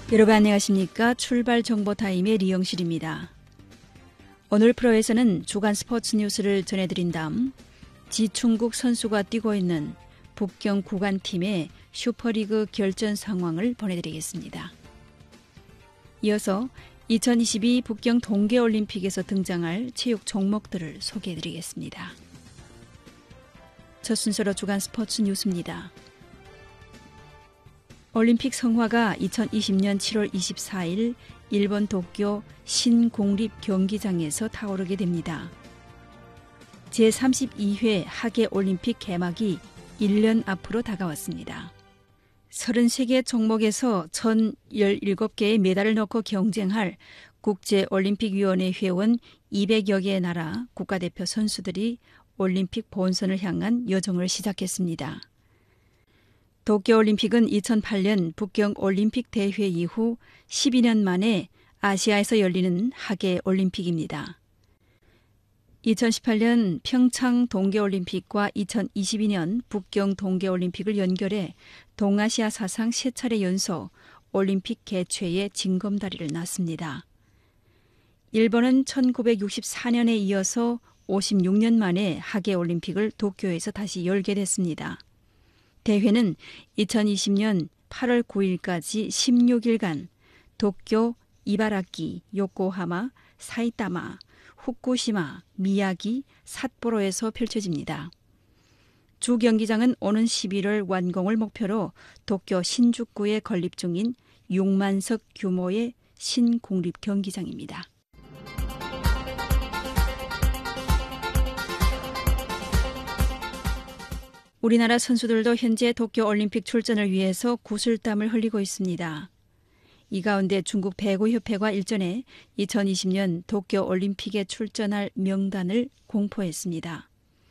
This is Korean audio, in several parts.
여러분 안녕하십니까? 출발 정보 타임의 리영실입니다. 오늘 프로에서는 주간 스포츠 뉴스를 전해드린 다음 지충국 선수가 뛰고 있는 북경 구간팀의 슈퍼리그 결전 상황을 보내드리겠습니다. 이어서 2022 북경 동계올림픽에서 등장할 체육 종목들을 소개해드리겠습니다. 첫 순서로 주간 스포츠 뉴스입니다. 올림픽 성화가 2020년 7월 24일 일본 도쿄 신국립 경기장에서 타오르게 됩니다. 제32회 하계올림픽 개막이 1년 앞으로 다가왔습니다. 33개 종목에서 1,017개의 메달을 넣고 경쟁할 국제올림픽위원회 회원 200여 개의 나라 국가대표 선수들이 올림픽 본선을 향한 여정을 시작했습니다. 도쿄올림픽은 2008년 북경올림픽 대회 이후 12년 만에 아시아에서 열리는 하계올림픽입니다. 2018년 평창 동계올림픽과 2022년 북경 동계올림픽을 연결해 동아시아 사상 3차례 연속 올림픽 개최에 징검다리를 놨습니다. 일본은 1964년에 이어서 56년 만에 하계올림픽을 도쿄에서 다시 열게 됐습니다. 대회는 2020년 8월 9일까지 16일간 도쿄, 이바라키, 요코하마, 사이타마, 후쿠시마, 미야기, 삿포로에서 펼쳐집니다. 주 경기장은 오는 11월 완공을 목표로 도쿄 신주쿠에 건립 중인 6만석 규모의 신국립 경기장입니다. 우리나라 선수들도 현재 도쿄올림픽 출전을 위해서 구슬땀을 흘리고 있습니다. 이 가운데 중국 배구협회가 일전에 2020년 도쿄올림픽에 출전할 명단을 공포했습니다.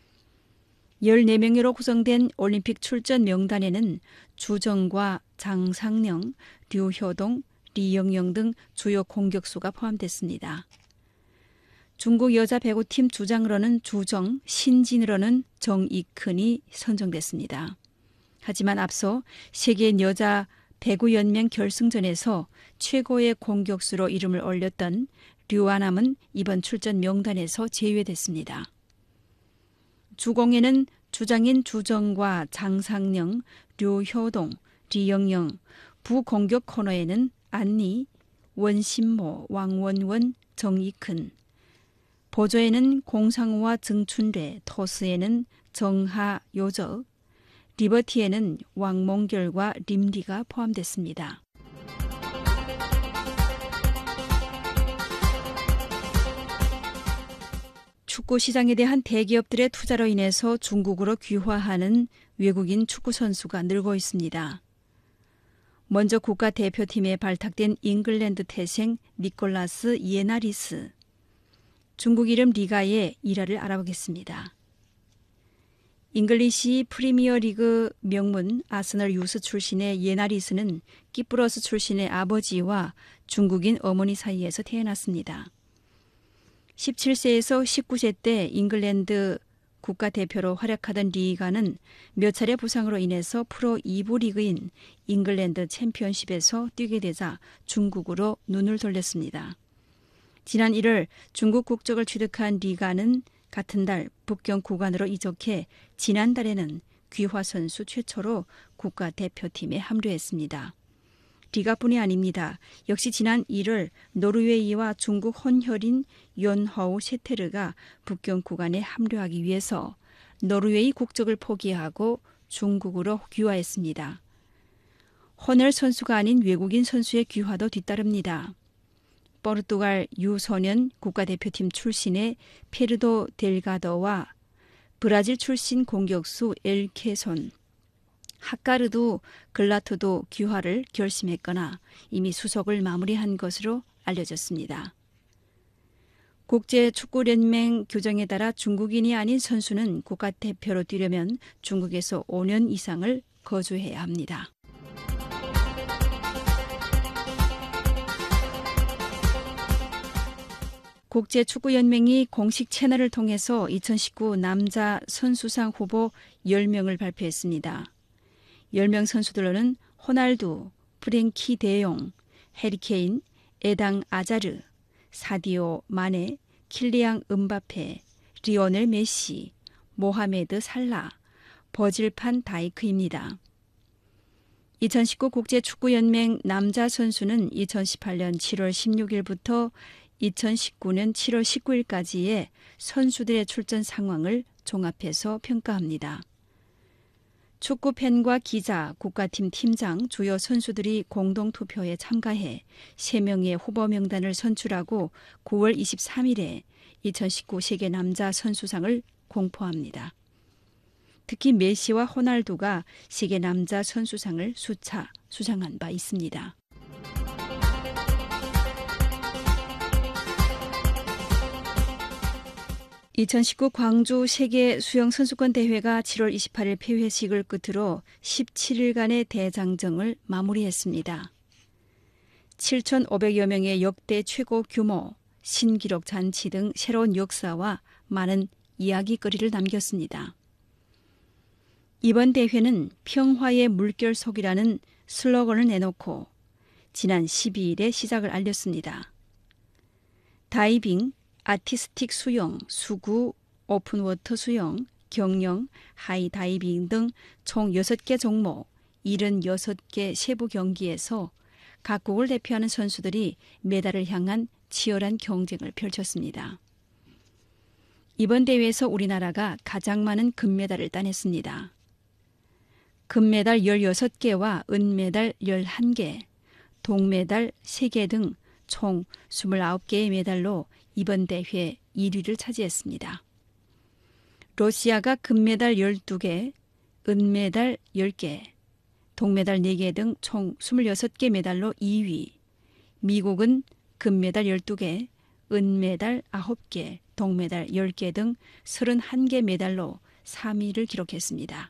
14명으로 구성된 올림픽 출전 명단에는 주정과 장상영, 류효동, 리영영 등 주요 공격수가 포함됐습니다. 중국 여자 배구팀 주장으로는 주정, 신진으로는 정익근이 선정됐습니다. 하지만 앞서 세계 여자 배구연맹 결승전에서 최고의 공격수로 이름을 올렸던 류아남은 이번 출전 명단에서 제외됐습니다. 주공에는 주장인 주정과 장상영, 류효동, 리영영, 부공격 코너에는 안니, 원신모, 왕원원, 정익근, 보조에는 공상우와 증춘래, 토스에는 정하, 요적, 리버티에는 왕몽결과 림리가 포함됐습니다. 축구 시장에 대한 대기업들의 투자로 인해서 중국으로 귀화하는 외국인 축구 선수가 늘고 있습니다. 먼저 국가대표팀에 발탁된 잉글랜드 태생 니콜라스 예나리스. 중국 이름 리가의 일화를 알아보겠습니다. 잉글리시 프리미어리그 명문 아스널 유스 출신의 예나리스는 키프로스 출신의 아버지와 중국인 어머니 사이에서 태어났습니다. 17세에서 19세 때 잉글랜드 국가대표로 활약하던 리가는 몇 차례 부상으로 인해서 프로 2부 리그인 잉글랜드 챔피언십에서 뛰게 되자 중국으로 눈을 돌렸습니다. 지난 1월 중국 국적을 취득한 리가는 같은 달 북경 구간으로 이적해 지난달에는 귀화 선수 최초로 국가대표팀에 합류했습니다. 리가뿐이 아닙니다. 역시 지난 1월 노르웨이와 중국 혼혈인 연허우 셰테르가 북경 구간에 합류하기 위해서 노르웨이 국적을 포기하고 중국으로 귀화했습니다. 혼혈 선수가 아닌 외국인 선수의 귀화도 뒤따릅니다. 포르투갈 유소년 국가대표팀 출신의 페르도 델가도와 브라질 출신 공격수 엘케손, 하카르도 글라토도 귀화를 결심했거나 이미 수속을 마무리한 것으로 알려졌습니다. 국제축구연맹 규정에 따라 중국인이 아닌 선수는 국가대표로 뛰려면 중국에서 5년 이상을 거주해야 합니다. 국제축구연맹이 공식 채널을 통해서 2019 남자 선수상 후보 10명을 발표했습니다. 10명 선수들로는 호날두, 프랭키 데용, 해리케인, 에당 아자르, 사디오 마네, 킬리앙 음바페, 리오넬 메시, 모하메드 살라, 버질 판 다이크입니다. 2019 국제축구연맹 남자 선수는 2018년 7월 16일부터 2019년 7월 19일까지의 선수들의 출전 상황을 종합해서 평가합니다. 축구팬과 기자, 국가팀 팀장, 주요 선수들이 공동투표에 참가해 3명의 후보 명단을 선출하고 9월 23일에 2019 세계 남자 선수상을 공포합니다. 특히 메시와 호날두가 세계 남자 선수상을 수차 수상한 바 있습니다. 2019 광주 세계 수영 선수권 대회가 7월 28일 폐회식을 끝으로 17일간의 대장정을 마무리했습니다. 7,500여 명의 역대 최고 규모, 신기록 잔치 등 새로운 역사와 많은 이야기거리를 남겼습니다. 이번 대회는 평화의 물결 속이라는 슬로건을 내놓고 지난 12일에 시작을 알렸습니다. 다이빙, 아티스틱 수영, 수구, 오픈워터 수영, 경영, 하이다이빙 등 총 6개 종목, 76개 세부 경기에서 각국을 대표하는 선수들이 메달을 향한 치열한 경쟁을 펼쳤습니다. 이번 대회에서 우리나라가 가장 많은 금메달을 따냈습니다. 금메달 16개와 은메달 11개, 동메달 3개 등 총 29개의 메달로 이번 대회 1위를 차지했습니다. 러시아가 금메달 12개, 은메달 10개, 동메달 4개 등 총 26개 메달로 2위, 미국은 금메달 12개, 은메달 9개, 동메달 10개 등 31개 메달로 3위를 기록했습니다.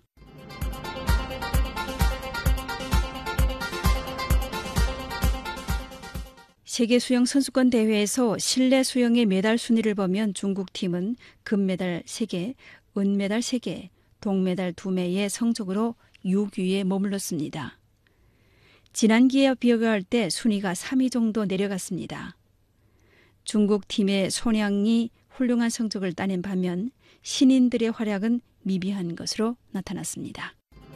세계 수영 선수권 대회에서 실내 수영의 메달 순위를 보면 중국팀은 금메달 3개, 은메달 3개, 동메달 2매의 성적으로 6위에 머물렀습니다. 지난기에 비교할 때 순위가 3위 정도 내려갔습니다. 중국팀의 손양이 훌륭한 성적을 따낸 반면 신인들의 활약은 미비한 것으로 나타났습니다.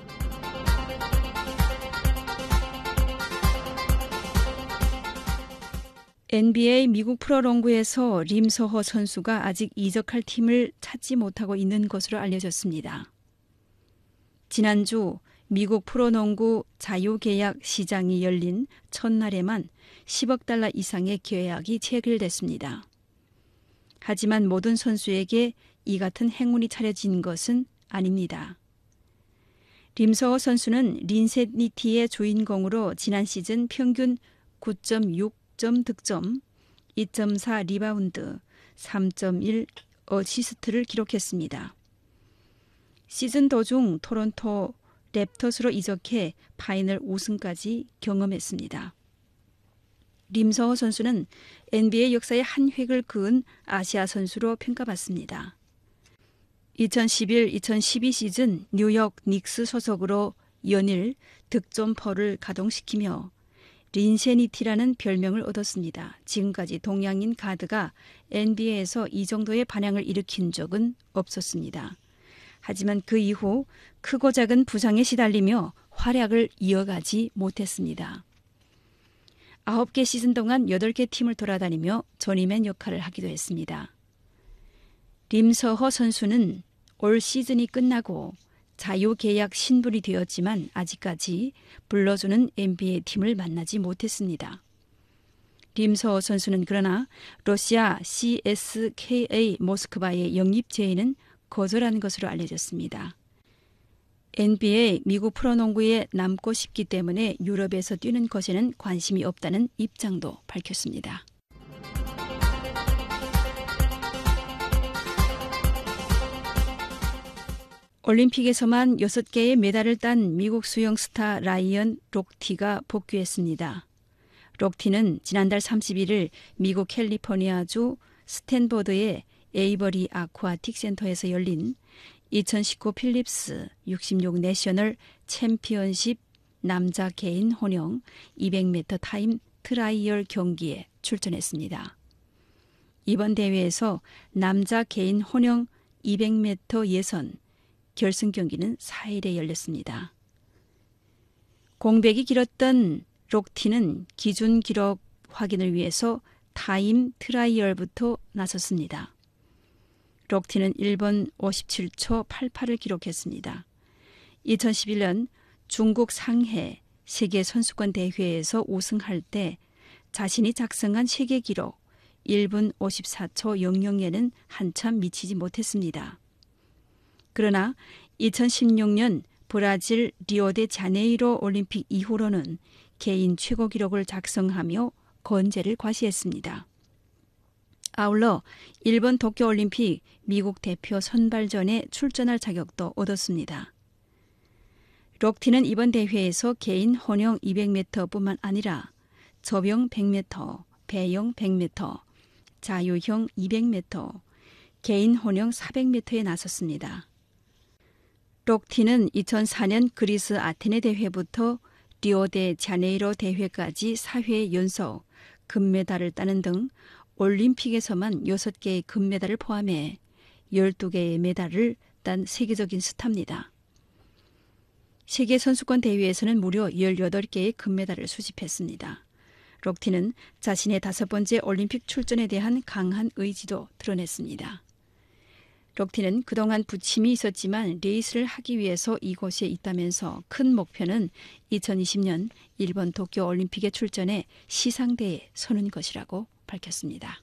NBA 미국 프로농구에서 림서허 선수가 아직 이적할 팀을 찾지 못하고 있는 것으로 알려졌습니다. 지난주 미국 프로농구 자유계약 시장이 열린 첫날에만 10억 달러 이상의 계약이 체결됐습니다. 하지만 모든 선수에게 이 같은 행운이 차려진 것은 아닙니다. 림서허 선수는 린세니티의 주인공으로 지난 시즌 평균 9.6점 득점, 2.4 리바운드, 3.1 어시스트를 기록했습니다. 시즌 도중 토론토 랩터스로 이적해 파이널 우승까지 경험했습니다. 림서허 선수는 NBA 역사의 한 획을 그은 아시아 선수로 평가받습니다. 2011-2012 시즌 뉴욕 닉스 소속으로 연일 득점포를 가동시키며 린세니티라는 별명을 얻었습니다. 지금까지 동양인 가드가 NBA에서 이 정도의 반향을 일으킨 적은 없었습니다. 하지만 그 이후 크고 작은 부상에 시달리며 활약을 이어가지 못했습니다. 9개 시즌 동안 8개 팀을 돌아다니며 조니맨 역할을 하기도 했습니다. 림서허 선수는 올 시즌이 끝나고 자유계약 신분이 되었지만 아직까지 불러주는 NBA 팀을 만나지 못했습니다. 림서허 선수는 그러나 러시아 CSKA 모스크바의 영입 제의는 거절한 것으로 알려졌습니다. NBA 미국 프로농구에 남고 싶기 때문에 유럽에서 뛰는 것에는 관심이 없다는 입장도 밝혔습니다. 올림픽에서만 6개의 메달을 딴 미국 수영 스타 라이언 록티가 복귀했습니다. 록티는 지난달 31일 미국 캘리포니아주 스탠포드의 에이버리 아쿠아틱 센터에서 열린 2019 필립스 66 내셔널 챔피언십 남자 개인 혼영 200m 타임 트라이얼 경기에 출전했습니다. 이번 대회에서 남자 개인 혼영 200m 예선 결승 경기는 4일에 열렸습니다. 공백이 길었던 록티는 기준 기록 확인을 위해서 타임 트라이얼부터 나섰습니다. 록티는 1분 57초 88을 기록했습니다. 2011년 중국 상해 세계선수권 대회에서 우승할 때 자신이 작성한 세계 기록 1분 54초 00에는 한참 미치지 못했습니다. 그러나 2016년 브라질 리오데자네이루 올림픽 이후로는 개인 최고 기록을 작성하며 건재를 과시했습니다. 아울러 일본 도쿄올림픽 미국 대표 선발전에 출전할 자격도 얻었습니다. 록티는 이번 대회에서 개인 혼영 200m뿐만 아니라 접영 100m, 배영 100m, 자유형 200m, 개인 혼영 400m에 나섰습니다. 록티는 2004년 그리스 아테네 대회부터 리오데자네이루 대회까지 4회 연속 금메달을 따는 등 올림픽에서만 6개의 금메달을 포함해 12개의 메달을 딴 세계적인 스타입니다. 세계선수권 대회에서는 무려 18개의 금메달을 수집했습니다. 록티는 자신의 5번째 올림픽 출전에 대한 강한 의지도 드러냈습니다. 록티는 그동안 부침이 있었지만 레이스를 하기 위해서 이곳에 있다면서 큰 목표는 2020년 일본 도쿄올림픽에 출전해 시상대에 서는 것이라고 밝혔습니다.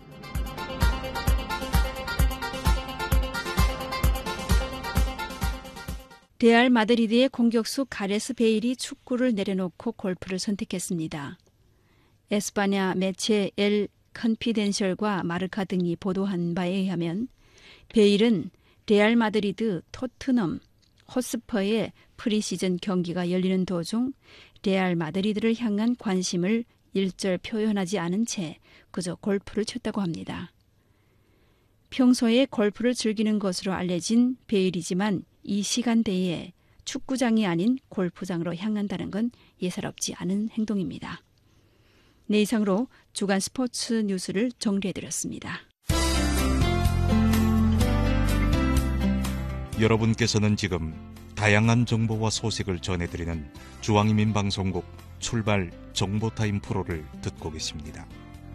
레알 마드리드의 공격수 가레스 베일이 축구를 내려놓고 골프를 선택했습니다. 에스파냐 매체 엘 컨피덴셜과 마르카 등이 보도한 바에 의하면 베일은 레알 마드리드, 토트넘, 호스퍼의 프리시즌 경기가 열리는 도중 레알 마드리드를 향한 관심을 일절 표현하지 않은 채 그저 골프를 쳤다고 합니다. 평소에 골프를 즐기는 것으로 알려진 베일이지만 이 시간대에 축구장이 아닌 골프장으로 향한다는 건 예사롭지 않은 행동입니다. 네, 이상으로 주간 스포츠 뉴스를 정리해드렸습니다. 여러분께서는 지금 다양한 정보와 소식을 전해드리는 중앙인민방송국 출발 정보타임 프로를 듣고 계십니다.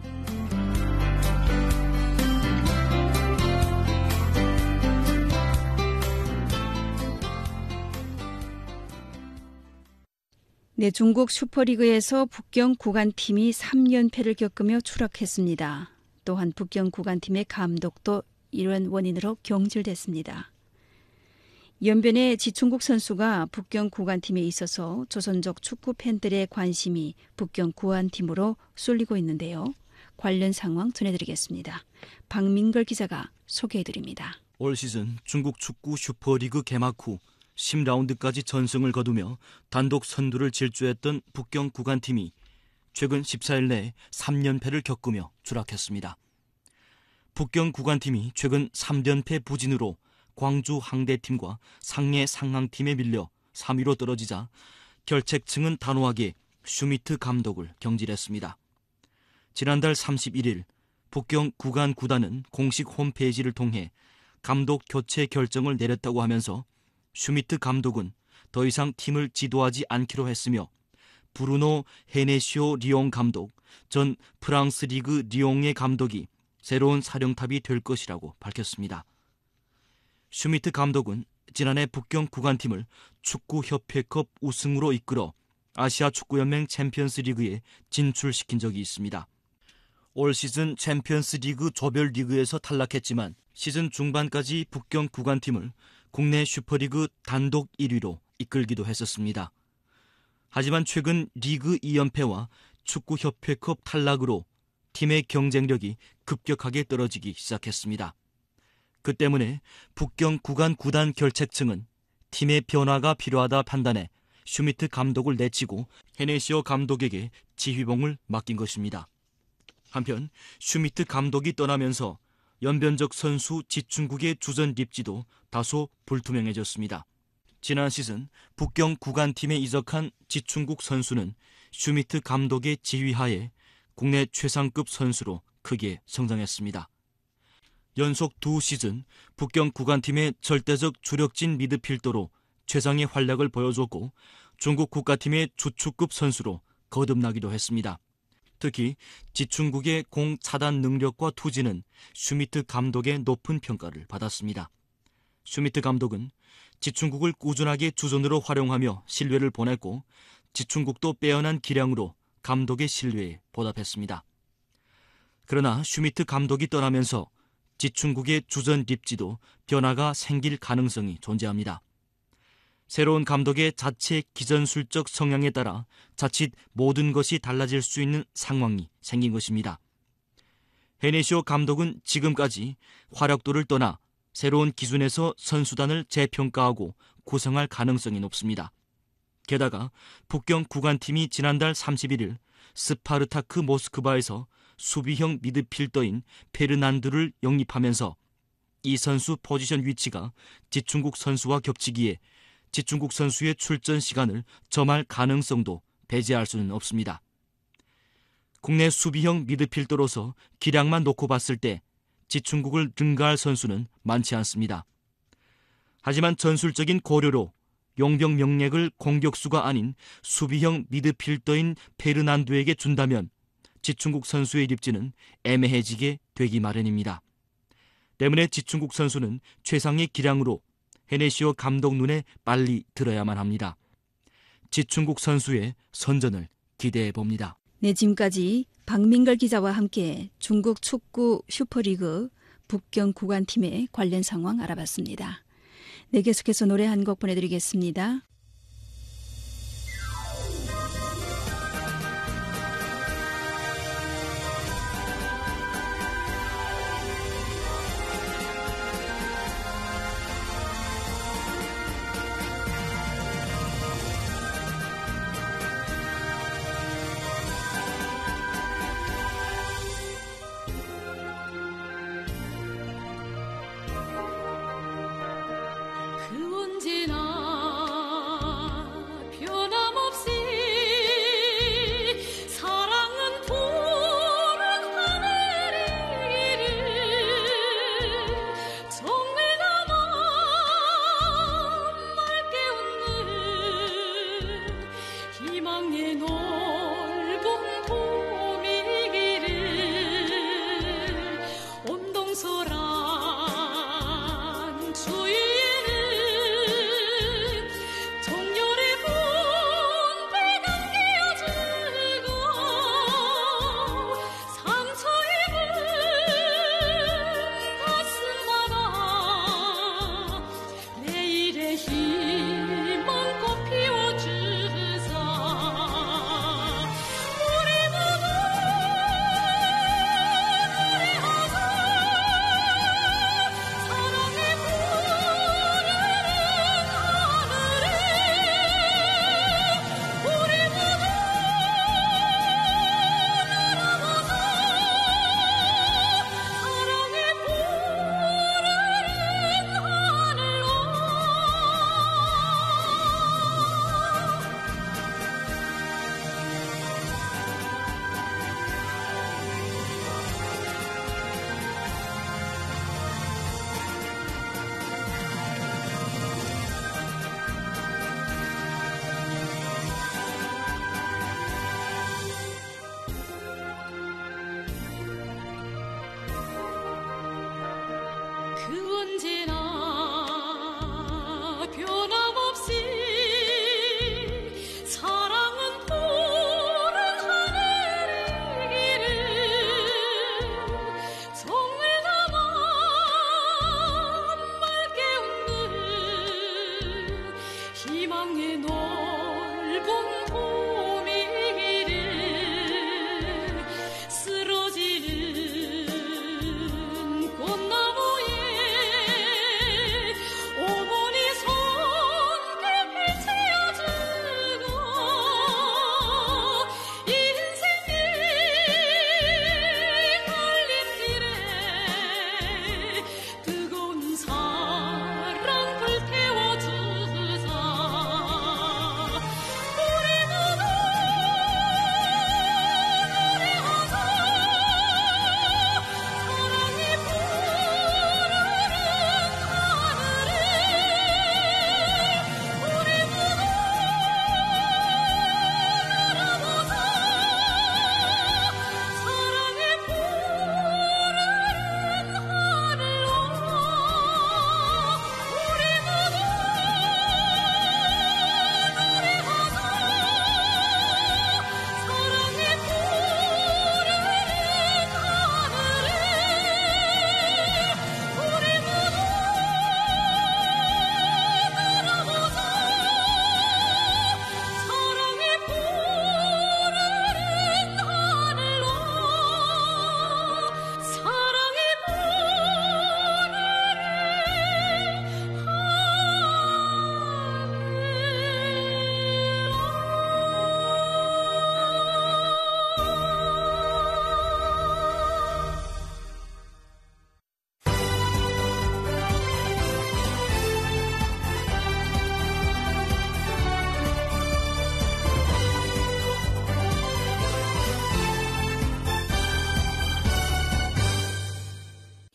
네, 중국 슈퍼리그에서 북경 구간팀이 3연패를 겪으며 추락했습니다. 또한 북경 구간팀의 감독도 이런 원인으로 경질됐습니다. 연변의 지충국 선수가 북경 구간팀에 있어서 조선족 축구 팬들의 관심이 북경 구간팀으로 쏠리고 있는데요. 관련 상황 전해드리겠습니다. 박민걸 기자가 소개해드립니다. 올 시즌 중국 축구 슈퍼리그 개막 후 10라운드까지 전승을 거두며 단독 선두를 질주했던 북경 구간팀이 최근 14일 내에 3연패를 겪으며 추락했습니다. 북경 구간팀이 최근 3연패 부진으로 광주 항대팀과 상해 상항팀에 밀려 3위로 떨어지자 결책층은 단호하게 슈미트 감독을 경질했습니다. 지난달 31일 북경 구간 구단은 공식 홈페이지를 통해 감독 교체 결정을 내렸다고 하면서 슈미트 감독은 더 이상 팀을 지도하지 않기로 했으며 브루노 헤네시오 리옹 감독, 전 프랑스 리그 리옹의 감독이 새로운 사령탑이 될 것이라고 밝혔습니다. 슈미트 감독은 지난해 북경 구간팀을 축구협회컵 우승으로 이끌어 아시아 축구연맹 챔피언스 리그에 진출시킨 적이 있습니다. 올 시즌 챔피언스 리그 조별 리그에서 탈락했지만 시즌 중반까지 북경 구간팀을 국내 슈퍼리그 단독 1위로 이끌기도 했었습니다. 하지만 최근 리그 2연패와 축구협회컵 탈락으로 팀의 경쟁력이 급격하게 떨어지기 시작했습니다. 그 때문에 북경 구간 구단 결책층은 팀의 변화가 필요하다 판단해 슈미트 감독을 내치고 헤네시오 감독에게 지휘봉을 맡긴 것입니다. 한편 슈미트 감독이 떠나면서 연변적 선수 지충국의 주전 입지도 다소 불투명해졌습니다. 지난 시즌 북경 구간팀에 이적한 지충국 선수는 슈미트 감독의 지휘하에 국내 최상급 선수로 크게 성장했습니다. 연속 2시즌 북경 구간팀의 절대적 주력진 미드필더로 최상의 활약을 보여줬고 중국 국가팀의 주축급 선수로 거듭나기도 했습니다. 특히 지충국의 공 차단 능력과 투지는 슈미트 감독의 높은 평가를 받았습니다. 슈미트 감독은 지충국을 꾸준하게 주전으로 활용하며 신뢰를 보냈고 지충국도 빼어난 기량으로 감독의 신뢰에 보답했습니다. 그러나 슈미트 감독이 떠나면서 지충국의 주전 입지도 변화가 생길 가능성이 존재합니다. 새로운 감독의 자체 기전술적 성향에 따라 자칫 모든 것이 달라질 수 있는 상황이 생긴 것입니다. 헤네시오 감독은 지금까지 활약도를 떠나 새로운 기준에서 선수단을 재평가하고 구성할 가능성이 높습니다. 게다가 북경 구간팀이 지난달 31일 스파르타크 모스크바에서 수비형 미드필더인 페르난두를 영입하면서 이 선수 포지션 위치가 지충국 선수와 겹치기에 지충국 선수의 출전 시간을 점할 가능성도 배제할 수는 없습니다. 국내 수비형 미드필더로서 기량만 놓고 봤을 때 지충국을 능가할 선수는 많지 않습니다. 하지만 전술적인 고려로 용병 명맥을 공격수가 아닌 수비형 미드필더인 페르난두에게 준다면 지충국 선수의 입지는 애매해지게 되기 마련입니다. 때문에 지충국 선수는 최상의 기량으로 헤네시오 감독 눈에 빨리 들어야만 합니다. 지충국 선수의 선전을 기대해 봅니다. 네, 지금까지 박민걸 기자와 함께 중국 축구 슈퍼리그 북경 구간팀의 관련 상황 알아봤습니다. 네, 계속해서 노래 한 곡 보내드리겠습니다. 온동소란 주위에는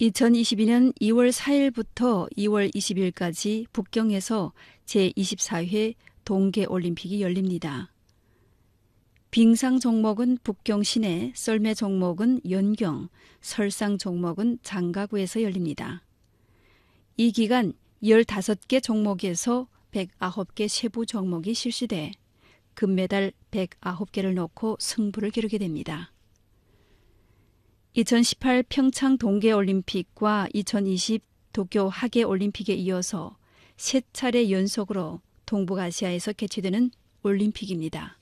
2022년 2월 4일부터 2월 20일까지 북경에서 제24회 동계올림픽이 열립니다. 빙상 종목은 북경 시내, 썰매 종목은 연경, 설상 종목은 장가구에서 열립니다. 이 기간 15개 종목에서 109개 세부 종목이 실시돼 금메달 109개를 놓고 승부를 겨루게 됩니다. 2018 평창 동계올림픽과 2020 도쿄 하계올림픽에 이어서 3차례 연속으로 동북아시아에서 개최되는 올림픽입니다.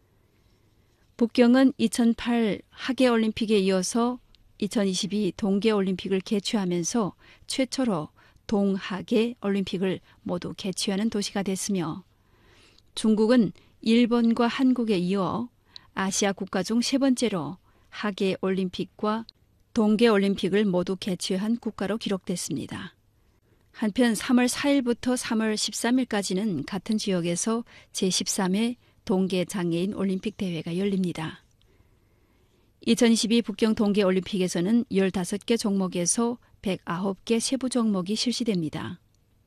북경은 2008 하계올림픽에 이어서 2022 동계올림픽을 개최하면서 최초로 동하계 올림픽을 모두 개최하는 도시가 됐으며 중국은 일본과 한국에 이어 아시아 국가 중 3번째로 하계올림픽과 동계올림픽을 모두 개최한 국가로 기록됐습니다. 한편 3월 4일부터 3월 13일까지는 같은 지역에서 제13회 동계장애인 올림픽 대회가 열립니다. 2022 북경 동계올림픽에서는 15개 종목에서 109개 세부 종목이 실시됩니다.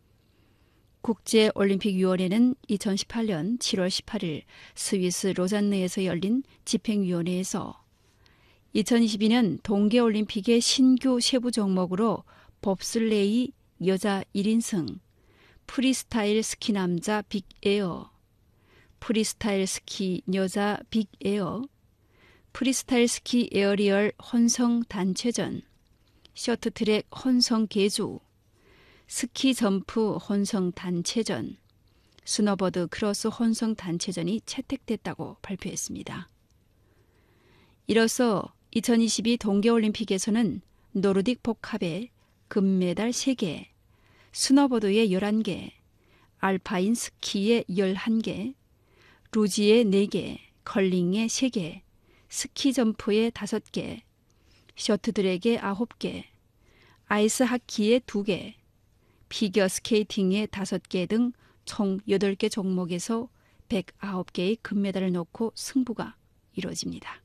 국제올림픽위원회는 2018년 7월 18일 스위스 로잔느에서 열린 집행위원회에서 2022년 동계올림픽의 신규 세부 종목으로 봅슬레이 여자 1인승, 프리스타일 스키 남자 빅에어, 프리스타일 스키 여자 빅에어, 프리스타일 스키 에어리얼 혼성 단체전, 쇼트트랙 혼성 계주, 스키 점프 혼성 단체전, 스노보드 크로스 혼성 단체전이 채택됐다고 발표했습니다. 이로써 2022 동계올림픽에서는 노르딕 복합에 금메달 3개, 스노보드에 11개, 알파인 스키에 11개, 루지에 4개, 컬링에 3개, 스키 점프에 5개, 쇼트트랙에 9개, 아이스 하키에 2개, 피겨 스케이팅에 5개 등 총 8개 종목에서 109개의 금메달을 놓고 승부가 이루어집니다.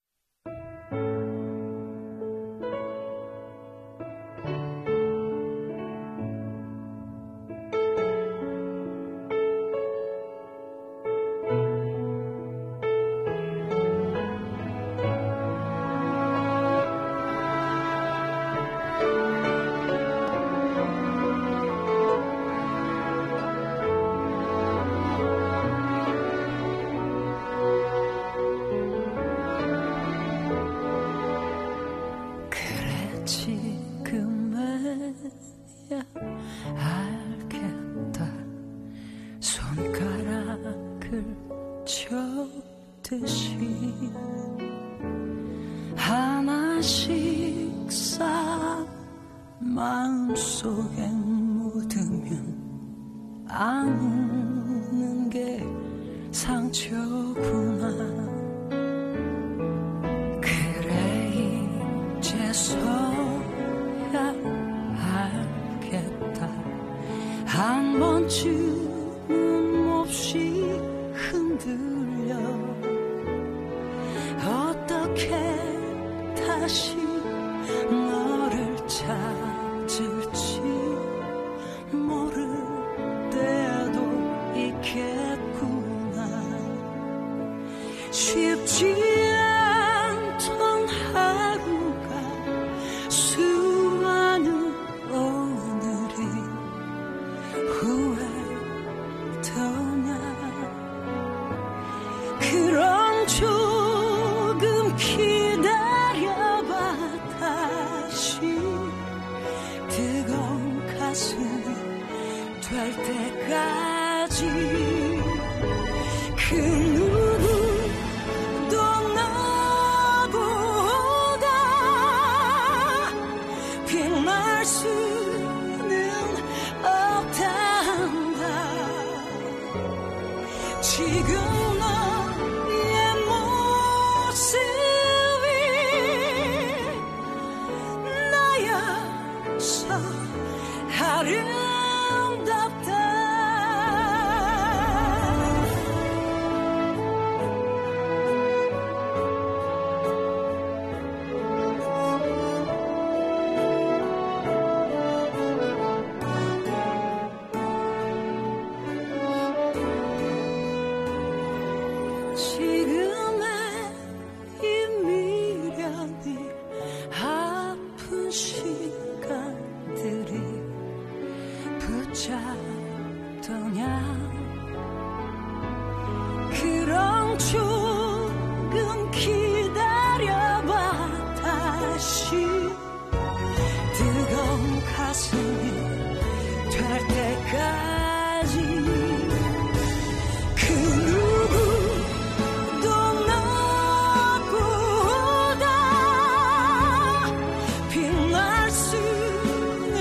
알겠다. 손가락을 쳤듯이 하나씩 쌓아 마음속에 묻으면 아무는 게 상처구나. 그래 이제서야 알겠다. 한 번쯤은 몹시 흔들려 어떻게 다시 너를 찾을지 모를 때도 있겠구나. 쉽지 않던 하루가 수많은 오늘이 후회더냐. 그럼 조금 기다려봐. 다시 뜨거운 가슴이 될 때까지. 그 누구도 나보다 빛날 수는 없단다. 지금 너의 모습이 나여서 아름답다. 어떠냐 그럼 조금 기다려봐 다시 뜨거운 가슴이 될 때까지 그 누구도 너보다 빛날 수는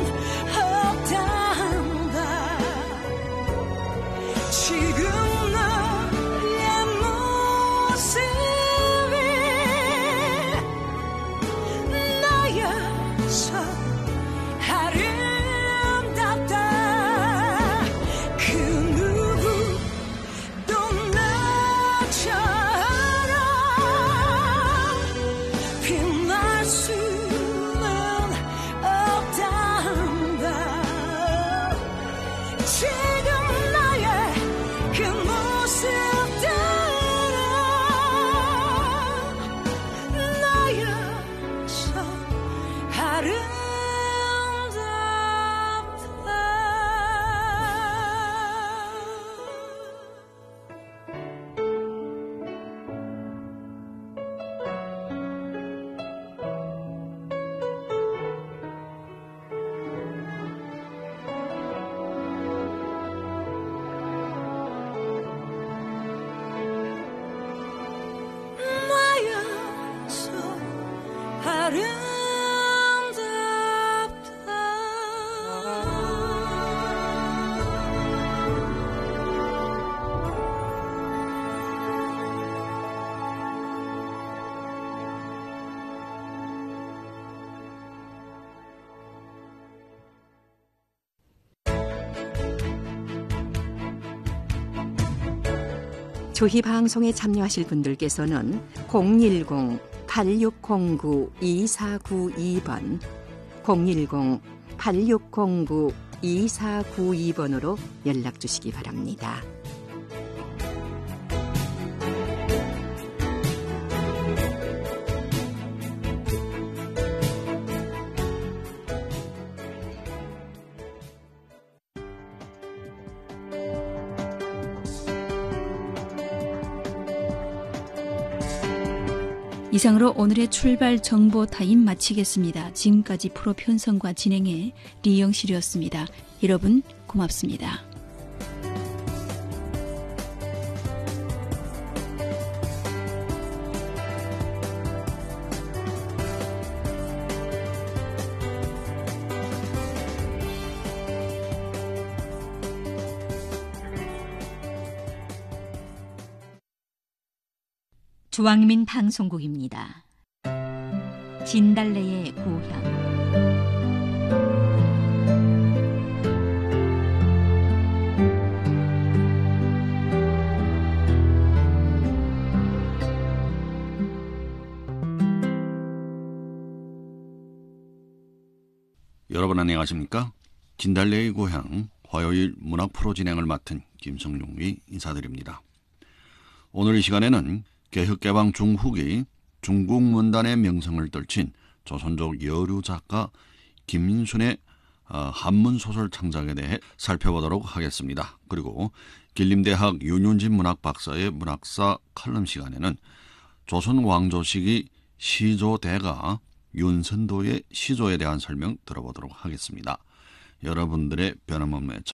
없단다 지금 너의 모습이 나여서 아름답다 그 누구도 나처럼 빛날 수는 없단다 지금 나의 그 모습들은 나여서 조희 방송에 참여하실 분들께서는 010-8609-2492번, 010-8609-2492번으로 연락 주시기 바랍니다. 이상으로 오늘의 출발 정보 타임 마치겠습니다. 지금까지 프로 편성과 진행의 리영실이었습니다. 여러분 고맙습니다. 주왕민 방송국입니다. 진달래의 고향. 여러분 안녕하십니까? 진달래의 고향 화요일 문학 프로 진행을 맡은 김성룡이 인사드립니다. 오늘 이 시간에는 개혁개방 중후기 중국 문단의 명성을 떨친 조선족 여류 작가 김민순의 한문소설 창작에 대해 살펴보도록 하겠습니다. 그리고 길림대학 윤윤진 문학박사의 문학사 칼럼 시간에는 조선 왕조 시기 시조대가 윤선도의 시조에 대한 설명 들어보도록 하겠습니다. 여러분들의 변함없는